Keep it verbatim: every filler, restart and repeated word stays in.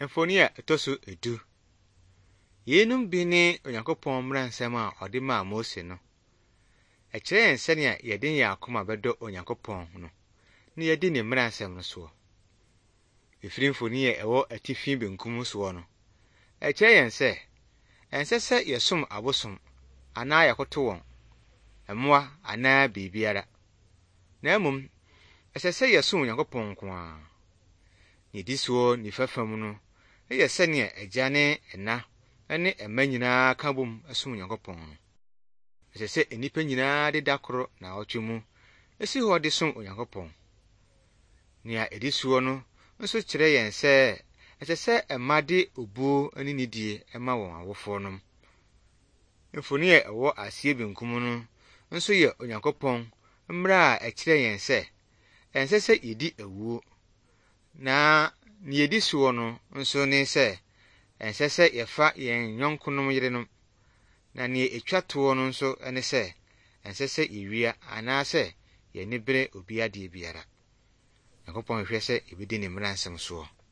Mfoni a etoso edu. Yenum bi ne Onyankopɔn mmaransɛm a ɔde maa Mose no. Ɛkyerɛ yɛn sɛnea yɛde yɛn akoma bɛdɔ Onyankopɔn no, na yɛdi ne mmaransɛm no so. Efiri mfoni a ɛwɔ atifi benkum so no. Ɛkyerɛ yɛn sɛ ɛnsɛ sɛ yɛsom abosom anaa yɛkoto wɔn, ɛmmoa anaa biribiara. Na mmom, ɛsɛ sɛ yɛsom Onyankopɔn nko ara. Ne di so nifa fam no, ɛyɛ sɛnea agya ne ɛna ne ɛma nyinaa ka bom asom Onyankopɔn no. Ɛsɛ sɛ nnipa nyinaa de da koro na ɔtwe mu esi hɔ de som Onyankopɔn. Nea edi so no nso kyerɛ yɛn sɛ ɛsɛ sɛ ɛma de obuo ne nidie ɛma wɔn awofo nom. Mfoni a ɛwɔ aseɛ benkum no nso yɛ Onyankopɔn mmara a ɛkyerɛ yɛn sɛ ɛnsɛ sɛ yedi awuo. Na ne yedi so no nso ne sɛ ɛnsɛ sɛ yɛfa yɛn yɔnkonom yerenom. Na ne etwa toɔ no nso ne sɛ ɛnsɛ sɛ yewia anaasɛ yɛne bere obi adeɛ biara. Onyankopɔn hwehwɛ sɛ yebedi ne mmaransɛm so.